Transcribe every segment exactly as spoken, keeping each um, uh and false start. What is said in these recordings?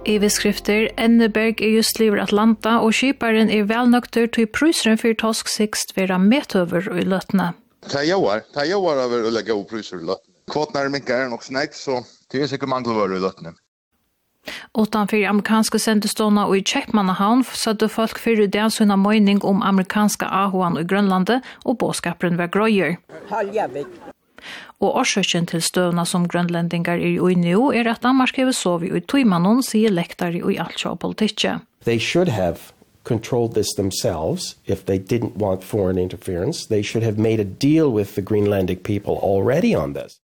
Iveskrifter Enneberg er just liver Atlanta og skiparen er velnøkter til pryseren for tosk sikst vera metøver i løtene. Det er jauar, det er jauar over å legge opp pryser i løtene. Kvotene er minkar nok snakk, så det er sikkert mangelvarer i løtene. Utanfor amerikanske sendestående og i Kjeppmannahavn satte folk fyrir det sina mening om amerikanske ahoan i Grønlandet og båskaperen var grøyer. Og årsøkjen til støvna som grønlendingar er i nå er at Danmark hever sovi i tøymannen, sier lektare i alt sjå politikk. They should have controlled this themselves if they didn't want foreign interference. They should have made a deal with the Greenlandic people already on this.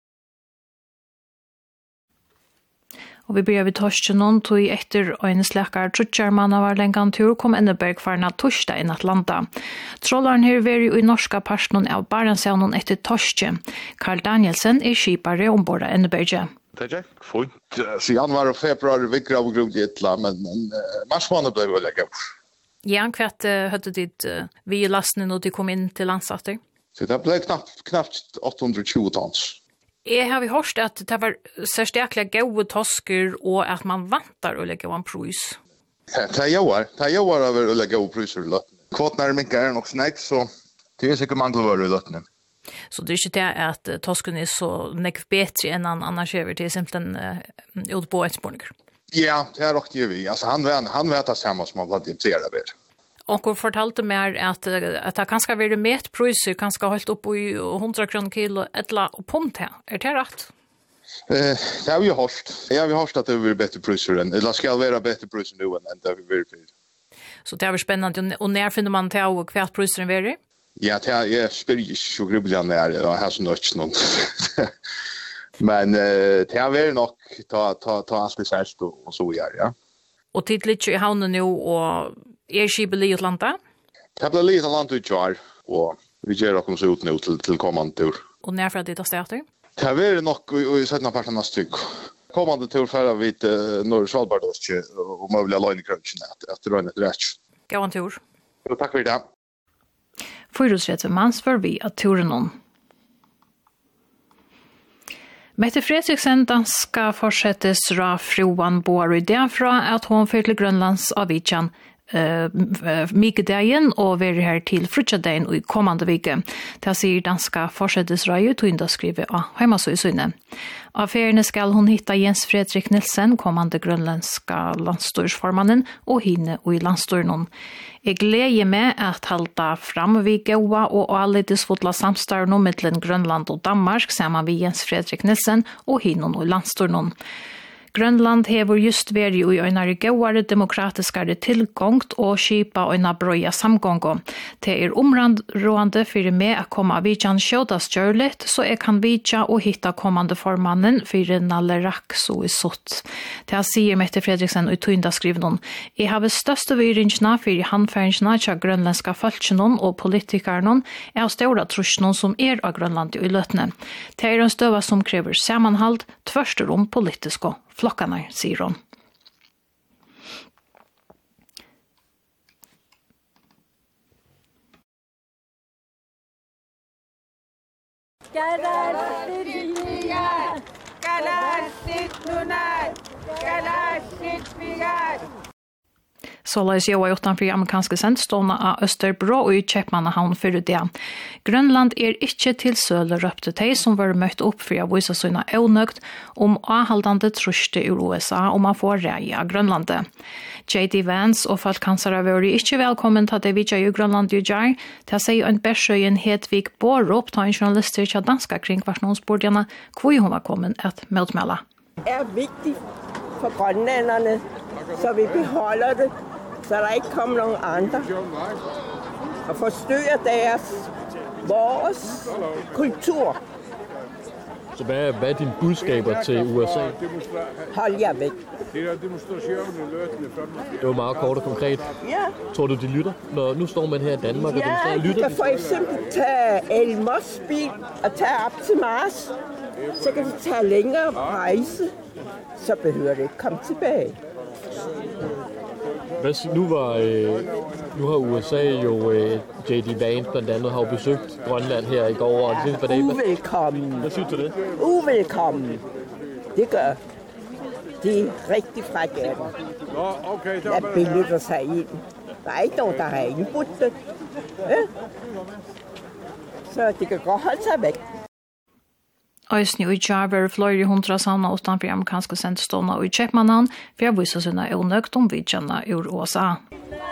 Og vi blir vi torske noen tog etter øynes lekar trutjarmanna var lengan tur kom Enneberg farna torsdag i Atlanta. Trollaren her veri i norska personen av Barentshavnen etter torske. Carl Danielsen er skipare ombord av Enneberg. Det er ikke funnet. Så januar og februar vikra av grunn i etla, men, men uh, marsmåned ble vel legge opp. Ja, hvert uh, høtte ditt uh, vi i lastene når de kom inn til landsatter? Så det ble knapt, knapt åtte hundre og tjue tons. Jeg har vi hørt at det var særskilt gode tosker og at man vantar å legge en prøys. Det er jauar, det er jauar over å legge opp pryser i løtene. Kvotene er minkar er nok snakk, så det er sikkert mangelvarer i løtene. Så det er ikke det at tosken er så nekv bedre enn han annars gjør til simpelthen uh, ut på et spårninger? Ja, det er nok det vi. Altså, han, han vet det samme som han var intresserad av. Och hon fortalte mer att att det kanske vill med priser kanske hållt upp i hundra kronor kilo ettla och pund här. Är det rätt? Eh, det har vi hört. Ja, vi har hört att det blir bättre priser än eller ska vara bättre priser nu än det vi vill. Så det är väl spännande och när finner man till och kvart priser är? Ja, det är jag spelar så grubblan där och har så något någon. Men eh det har väl nog ta ta ta aspekt och så gör ja. Och titligt i havnen nu och är skipet i Atlanta? Det blir lite Atlanta i kvar och vi gör också så ut nu till till kommande tur. Och när för att det tar starter? Det har varit nog i sättna parten av styck. Kommande tur för vi till norr Svalbard och möjliga linekrunchen efter runnet rätt. Gå en tur. Jo, tack för det. Fyrhusrätt mans för vi att turen om. Mette Fredriksen danska fortsettes ra fruan bor i derfra at hon fyrt til Grønlands avitjan Uh, Mikedagjen og være her til frutjadeien og i kommande vike. Det sier danska forsettesrøy og inda skriver av heimasøysøyne. Av feriene skal hun hitta Jens Fredrik Nilsen, kommande grønlandska landstorsformannen og hine og i landstoren. Jeg gleder meg at halda fram vi gåa og allides fotla samstarno mittlen Grønland og Danmark sammen med Jens Fredrik Nilsen og hine og i landstoren. Grønland hever just vært i øynare gåare demokratiskare tilgångt og skipa øyna brøya samgångo. Det er områdende for meg å komme av vidjan sjådas gjørligt, så jeg kan vidja og hitta kommande formannen for Nalle Rakso i Sott. Det sier Mette Fredriksen og tøynda skriver noen. Jeg har største vyringsna for handfæringsna til grønlandska folkene og politikerne er av ståra trusjonen som er av Grønland i løtene. Det er en støva som krever sammanhald, tvørster om politisko flockarna, sier hon. Så la oss gjøre utenfor amerikanske sendstående av Østerbro og i Kjeppmannahavn for det. Grønland er ikke til søle røpte de som var møtt opp for å vise sine øvnøkt om avholdende truste i U S A om å få reie av Grønlandet. J D Vance og folkehansere var ikke velkommen til at de vidtja i Grønland i Jar, til å si en Bersøyen Hedvig Bårup, ta en journalister til danska kring kvarsnånsbordene, hvor hun var kommet et møtmelde. Det er vigtigt for grønlænderne, så vi beholder det, så der ikke kommer nogen andre og forstyrrer deres, vores kultur. Så hvad, hvad er dine budskaber til U S A? Hold jer væk. Det var meget kort og konkret. Ja. Tror du, de lytter? Når nu står man her i Danmark og ja, de lytter? Ja, de kan for eksempel tage Elmers bil og tage op til Mars. Så kan de tage længere rejse. Så behøver det ikke komme tilbage. Hvad, nu, var, øh, nu har U S A jo øh, J D Vance blandt andet har besøgt Grønland her i går. Og det, Uvelkommen. Hvad synes du det? Uvelkommen. Det gør. De er rigtig frække af dem. Nå, okay. Det er billigt at sige ind. Der er ikke nogen, der har indbudt det. Ja? Så de kan godt holde sig væk. Øysen i Jarver fløy hundra savna utanfor amerikanske sendestående og i Kjepmannen for å vise sine øvnøkt om vidtjene ur U S A.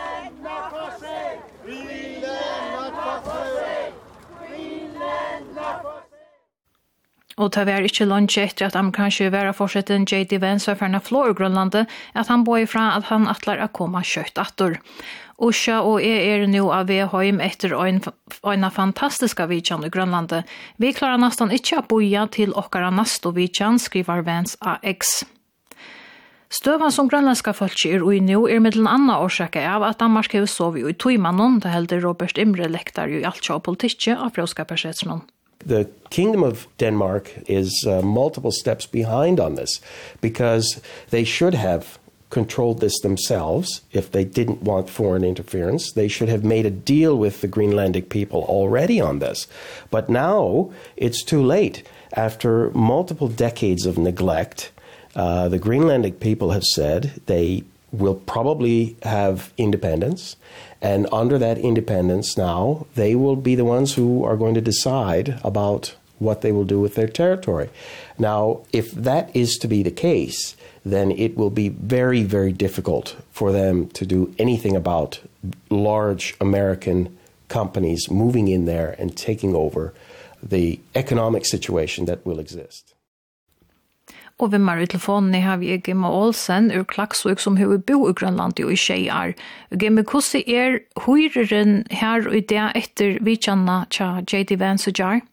Og det var ikke langt etter at amerikanske være fortsetten J D Vance var ferdig flå i Grønlandet at han bor ifra at han atler å komme kjøtt atter. Usha og jeg er nå av Veheim etter en, en fantastiska vidtjen i Grønlandet. Vi klarer nesten ikke å boja til okkara neste vidtjen, skriver Vance A X. Støvan som grønlandska folk er ui nå er middelen anna årsake av at Danmark har sovet i Tøymannen, det helder Robert Imre lektar i alt og politikk av fråskapersetsen. The Kingdom of Denmark is uh, multiple steps behind on this because they should have controlled this themselves if they didn't want foreign interference. They should have made a deal with the Greenlandic people already on this. But now it's too late. After multiple decades of neglect, uh, the Greenlandic people have said they will probably have independence. And under that independence now, they will be the ones who are going to decide about what they will do with their territory. Now, if that is to be the case, then it will be very, very difficult for them to do anything about large American companies moving in there and taking over the economic situation that will exist. Og ved meg i telefonen har vi Gimme Olsen ur Klaksvik som har bo i Grønland og i Tjejar. Gimme, hvordan er høyreren her og det etter vi kjenner til J D Vance og Jar?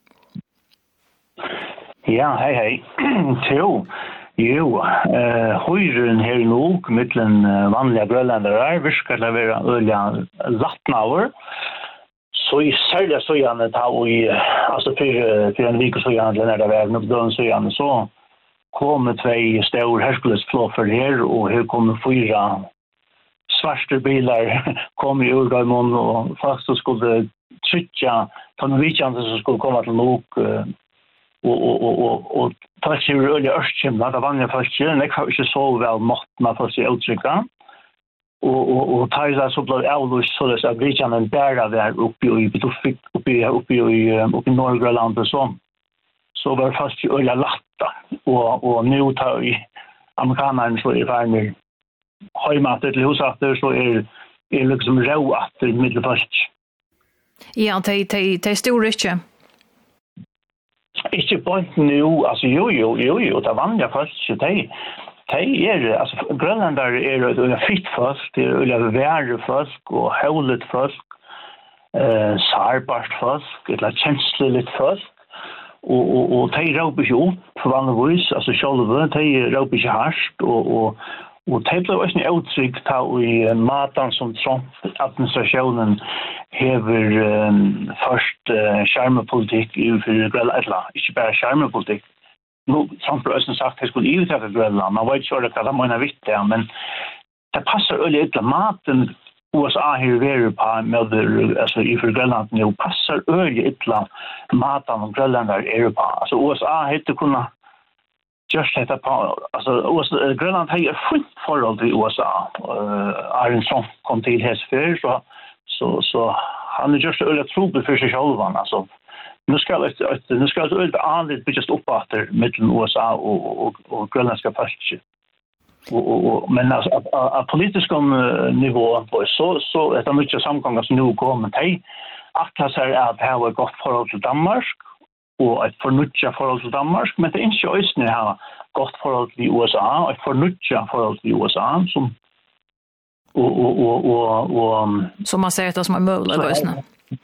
Ja, hei, hei. Jo, jo, uh, høyreren her nå, mittelen uh, vanlige grønlandere, virker til å være øyelig lattnauer. Så i særlig så gjerne ta og i, altså for, for en vik så gjerne til nærmere veien, og døren så gjerne så kommer tvei stor Herkulesflåfer her, og her kommer fyra svarte biler, kommer i Urgaimon, og folk som skulle trytja, ta noen vikjande som skulle komme til nok, uh, og, og, og, og, og ta seg ur øyelig ørskjemna, det vanlige folk, jeg har ikke så vel måttene for seg uttrykka, og, og, og ta seg så ble avløst så det at vikjande bæra der oppi i Betufik, oppi, oppi, oppi, oppi Norge-land og sånn. Så var det først i øyla latta, og, og nå tar vi amerikanerne så er ferdig høymatter til husatter, så er det liksom råatter i middelførst. Ja, de, de, de står ikke. Ikke på nå, altså jo, jo, jo, jo, det er vanlige først, de, de er, altså grønlandere er øyla fritt først, det er øyla være først, og høylet først, eh, sarbart først, eller kjenslig litt først, og og og de råper ikke opp for vanligvis, altså sjølve, de råper ikke hardt, og og og de ble også en uttrykk ta i maten som Trump-administrasjonen hever um, først uh, skjermepolitikk i for Grønland, ikke bare skjermepolitikk. Nå, Trump har også sagt at de skulle ivetekke Grønland, man vet ikke hva de mener vitt det, men det passer øyelig etter maten U S A har vært på med altså i for Grønland nå passer øyelig etter maten og Grønland er på. Altså U S A heter kunne just dette på, altså Grønland har et fullt forhold til U S A. Uh, Arjen som kom til hese før, så, så, så han er just øyelig trobel for seg selv. Altså, nu skal et, et, nu skal et øyelig annet bygges opp etter mellom U S A og, og, og grønlandske folk. Og, og, og, men altså, av politisk nivå så, så er det mye samganger som nå kommer til at det er at det har et godt forhold til Danmark og et fornutja forhold til Danmark, men det er ikke også å ha godt forhold til U S A og et fornutja forhold til U S A som og, og, og, og, og som man ser det som er mulig løsende.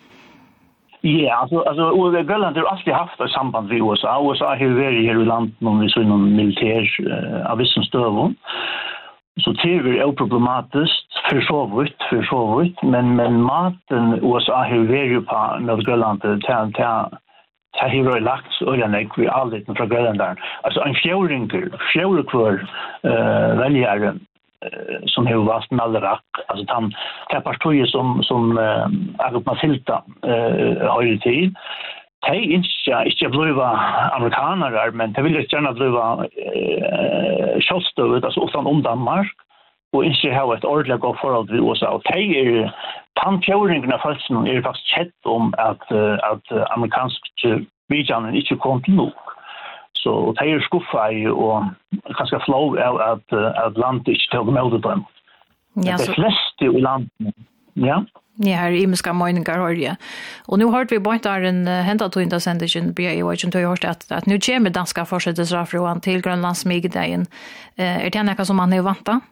Ja, altså, altså Grønland har alltid haft et samband med U S A. U S A har vært her i landet når vi så noen militær uh, av vissen støvun. Så det er jo problematisk, for så vidt, for så vidt, men, men maten U S A har vært på med Grønland til det har vært lagt øyne vi alle fra Grønland. Altså en fjøringer, fjørekvør uh, velgjere som har valgt Nallerak, altså den, det partiet som, som uh, Agop Matilda uh, har i tid, de ikke, ikke blive amerikanere, men de vil ikke gjerne blive uh, självstøvet, alltså utan om Danmark, och inte ha ett ordentligt gott förhåll till U S A. Och det är tandfjordningen av falsen är faktiskt kätt om att, att amerikansk vidjanen inte kom till nog. Så det är skuffa och ganska flow av att, att landet inte tog med dem. Ja, så... Det flesta i landet, ja. Ja, här är imiska meningar har jag. Och nu har vi bara en hända tog inte sändningen B I och jag har hört att, att nu kommer danska fortsättningsrafrågan till Grönlands migdagen. Är det något som man är vanta?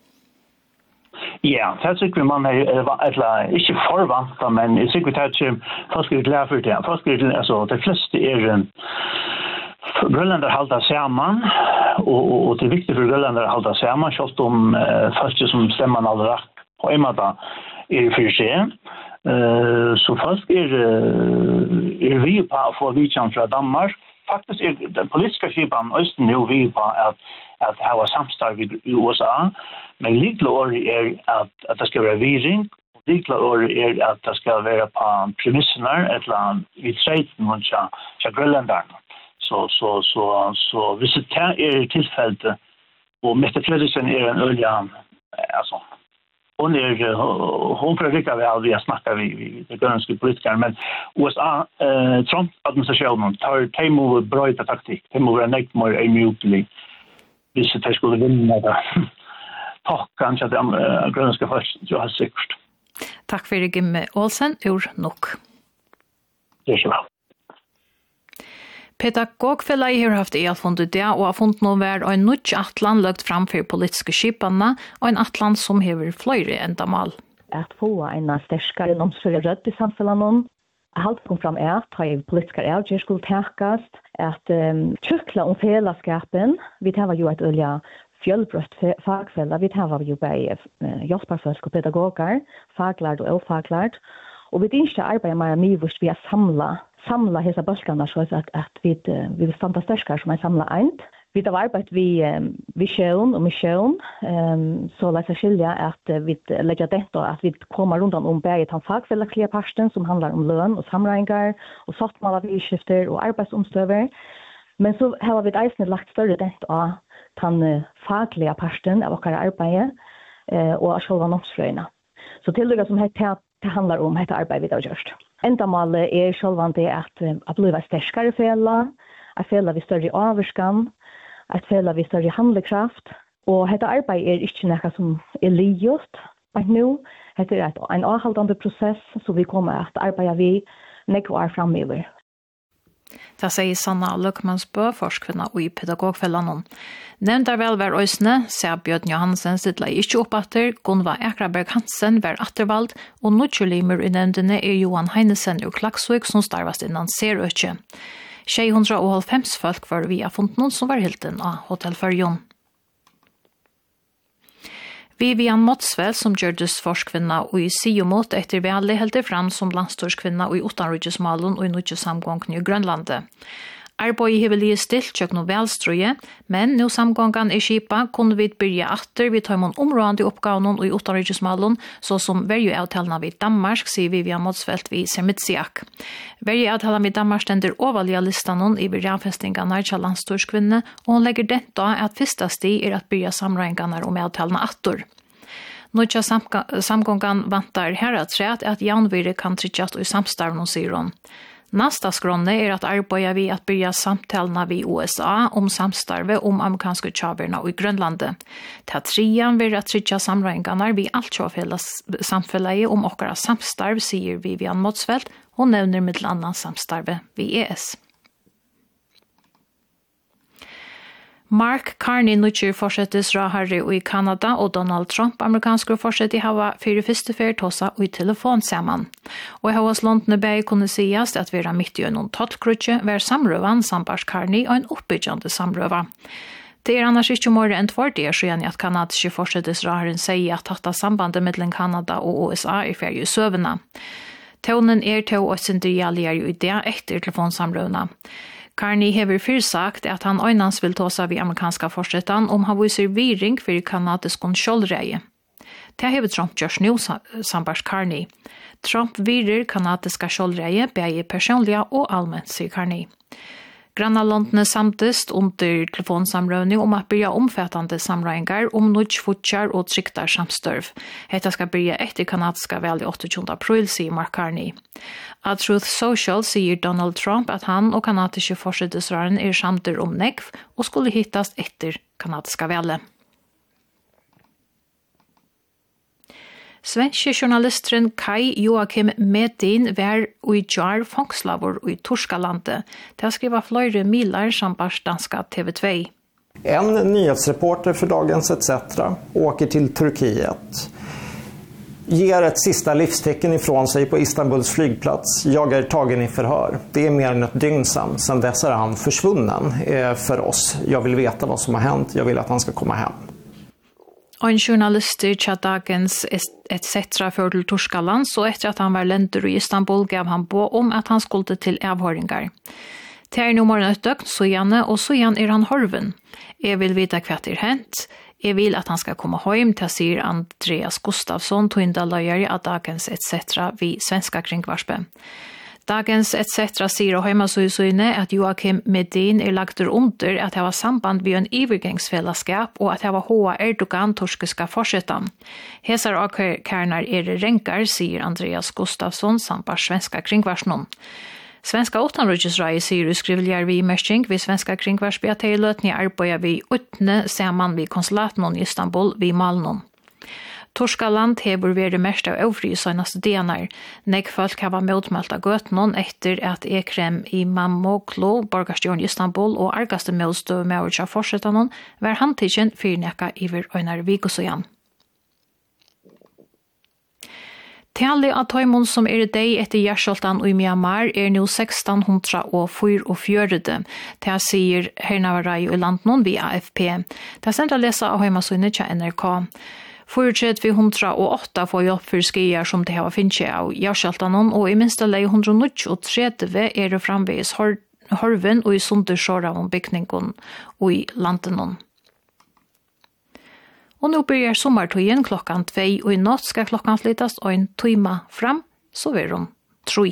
Ja, det tycker man är eller inte förvanta, men jag tycker att det först är glad för det. Först är det alltså det flesta är Grönländare håller samman och, och det är viktigt för Grönländare håller samman så att de först som stämmer alla på en måte är för sig. Uh, så först är, är vi på att få vidkänn från Danmark. Faktiskt är den politiska skipan östen nu vi på att, att ha samstarv i U S A. Men likla år är att, att det ska vara viring. Likla år är att det ska vara på premisserna eller vid trejten och tja grönländarna. Så, så, så, så hvis det är tillfället och Mette Fredriksen är en ölja, alltså hon är hon predikar väl vi snackar vi vi det grönländska politiker men U S A eh, Trump administrationen tar temo bra taktik temo är näkt mer emotlig hvis det skulle vinna det tack kanske att uh, grönländska först jag har säkert. Tack för det Gimme Olsen ur nok. Det är så bra. Pedagogfellet har haft elfundet det og har funnet noe vær og en nødt atlan lagt framfor politiske skipene og en atlan som hever flere endamal. At få en sterskere nomsfølge rødt i samfunnet. Halt kom fram er at har politiske avgjør skulle takast at um, tjukla om fellesskapen. Vi tar jo et olja fjellbrøtt fagfeller. Vi tar jo bare uh, hjelperfolk og pedagoger, faglærd og ofaglærd. Og vi ikke arbeider mer mye hvis vi er samlet samla hesa bølgarna så att att vi vi vill standa sterkare som en samla eind. Vi har arbetat vi vision och mission ehm så låt oss skilja att vi lägger det då att vi kommer runt om bäget han fagfällakliga parten som handlar om lön och samlingar och sattmala vi skifter och arbetsomstöver. Men så har vi eisne lagt större det då den fagliga parten av våra arbete eh och själva nomsflöjna. Så till det som heter det handlar om heter arbete vi har gjort. Ändamålet är självande att att bli starkare fälla, att fälla vi större avskan, att fälla vi större handlingskraft och detta arbete är inte något som är liot, men nu heter det en avhållande process så vi kommer att arbeta vi några år framöver. Det sier Sanna Løkmansbø, forskvinna og i pedagogfellanen. Nevnt er vel var øysene, sier Bjørn Johansen sittla ikke oppatter, Gunva Ekraberg Hansen var attervald, og nødgjølimer i nevndene er Johan Heinesen og Klaksvik som starvast innan Serøkje. sju hundre og halvfems folk var vi har funnet noen som var hilden av hotellførjon. Vivian Motsvel, som gjørdes forskvinna og i Siomot etter Velle, heldte fram som landstørskvinna og i utanrydgesmalen og i nødje samgången i Grønlandet. Arbeidet har vel stilt tjøk noe velstrøye, men nå samgången i Kipa kunne vi begynne atter vi tar med områdende oppgaven og i utanrydgesmalen, så som verjeavtalene vid Danmark, sier Vivian Motsvel vi Sermitsiak. Verjeavtalene vid Danmark stender overlige listene i berjavfestingene til landstørskvinne, og hun legger det da at første sti er at begynne samregninger om avtalene atter. Nødja samgången vantar her at træt at jaunvire kan trykkjast i samstarven, sier hun. Nästa skråne är att arbeta vi att börja samtalen vid U S A om samstarve om amerikanska tjaverna i Grönlandet. Till trean vill att trycka samröjningarna vid allt samfället om åkara samstarv, säger Vivian Motsveld. Hon nämner med annan samstarve vid E S. Mark Carney nutcher fortsettes fra Harry i Kanada og Donald Trump amerikanske fortsette i hava fire første fer tossa og i telefon sammen. Og i havas London Bay kunne sies at vi er midt i en tottkrutje hver samrøvan sambars Carney og en oppbyggende samrøva. Det er annars ikke mer enn tvart år siden at kanadiske fortsettesraheren sier at dette sambandet mellom Kanada og U S A er ferdig i søvende. Tonen er til å syndialigere i det etter telefonsamrøvene. Carney hever før sagt at han øynans vil ta seg ved amerikanske forsetan om han viser viring for kanadisk kjølreie. Det hever Trump gjørs nå, sambars Carney. Trump virer kanadiske kjølreie, begge personlige og allmenn, sier Carney. Grannalondene samtist under telefonsamrøvning om at byrja omfattande samrøyngar om nudj futjar og tryktar samstørv. Hetta skal byrja etter kanadiska vel i åttioåtta april, sier Mark Carney. At Truth Social sier Donald Trump at han og kanadiske forsetesraren er samter om nekv og skulle hittast etter kanadiska vele. Svenske journalisteren Kai Joakim Medin var ui jar fangslavor ui Torskalande til å skriva flere milar som bars danska T V två. En nyhetsreporter för Dagens et cetera åker till Turkiet, ger ett sista livstecken ifrån sig på Istanbuls flygplats, jagar tagen i förhör. Det är mer än ett dygn sedan. Sedan dess är han försvunnen eh, för oss. Jag vill veta vad som har hänt. Jag vill att han ska komma hem. En journalist i Dagens et cetera för till Torskaland, så efter att han var länder i Istanbul gav han på om att han skulle till avhöringar. Till nummer ett døgn, så gärna och så igen är han horven. Jag vill veta vad det är hänt. Jag vill att han ska komma hem till, säger Andreas Gustafsson, tindalöjare av Dagens et cetera vid Svenska Kringvarspe. Dagens et cetera sier og heimasøyne at Joakim Medin er lagt under at det var samband med en ivergangsfellesskap og at det var H A Erdogan torske skal fortsette. Hesar avkærner er renkar, sier Andreas Gustafsson samt Svenska Kringvarsnon. Svenska utanriksrøy sier uskrivelig vi mersking ved Svenska Kringvarspe at det er løtning arbeider vi utne sammen ved konsulaten i Istanbul ved Malnon. Torskaland hever vært mest av øvrig i søgnaste dener. Nek folk har vært motmeldt av gøtnen etter at Ekrem i Mamoglu, borgerstjøren i Istanbul og argaste motstøv med å ikke fortsette noen, var handtidsen fyrnekka iver øyner Vigosøyan. Tallet av tøymon som er deg etter Gjersoltan og i Myanmar er nå sexton fyrtiofyra. Det sier Hernavarai i landnon via A F P. Det er sendt å lese av heimasøyne til N R K. trettiofyra hundra og åtta får hjelp for skier som det har finnet av Gjersoltanon, og i minste lei one tretti er det framveis horven og i sundersåra om bygningen og i landenon. Og nå börjar sommartøyen klokkan tvei, og i natt skal klokkan flyttas og en tøyma fram, så er hun troi.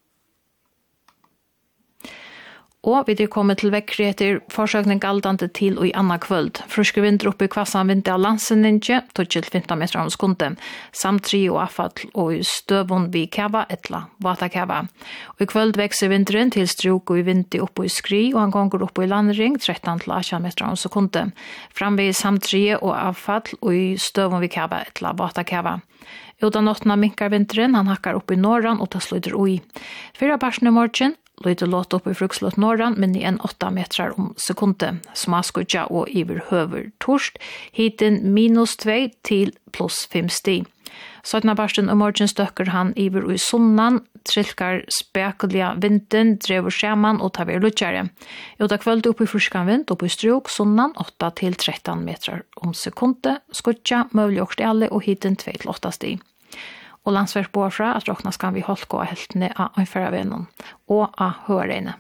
Og vi er kommet til vekkri etter forsøkning galdande til og i anna kvöld. Fruske vinter oppe i kvassan vinter av landsenninje, tøtje til fimtan meter om skunde, samt tri og affall og i støvun vi kava etla, vata kava. Og i kvöld vekser vinteren til struk og i vinter oppe i skri, og han gonger oppe i landring, tretton til eighteen meter om sekunde. Framvei samt tri og affall og i støvun vi kava etla, vata kava. Utan nottena minkar vinteren, han hakkar oppe i norran og ta slutter ui. Fyra barsen i morgen, Løyde låt opp i frukslåt norran, men i en åtta metrar om sekunde. Smaskudja og iver høver torst. Hiten minus tvei til pluss fem sti. Søtna barsten og morgen støkker han iver i sunnan, trilkar spekulja vinden, drever skjerman og tar ved lutsjare. Uta kvöld opp i fruskan vind, opp i struk, sunnan åtta til tretton metrar om sekunde. Skudja, møvlig og stjale og hiten tvei til åtta sti. Og landsverk bor fra at råkna skal vi holde og heltene av anføravennen og av høreine.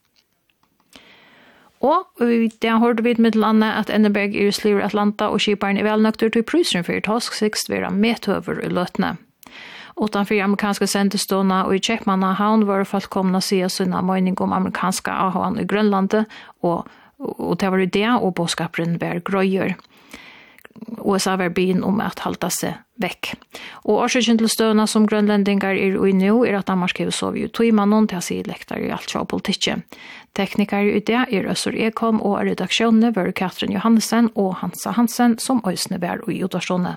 Og det har hørt vidt med landet at Enneberg er i Sliver Atlanta og skiparen er velnøkter til pryseren for Tosk seks være medtøver i løtene. Utanfor amerikanske sendestående og i Tjekkmanna havn var folk kommet å si sinne mening om amerikanske avhavn i Grønlandet, og, og det var det, og båtskaperen var grøyer. U S A var byen om at halta seg vekk. Og årsøkjen til støvna som grønlendingar er ui nå er at Danmark har sovet ut tøymannen til å si lektar i alt fra politikk. Teknikere i det er Øssur Ekholm og redaksjonene var Katrin Johansen og Hansa Hansen som øysene var ui utårstående.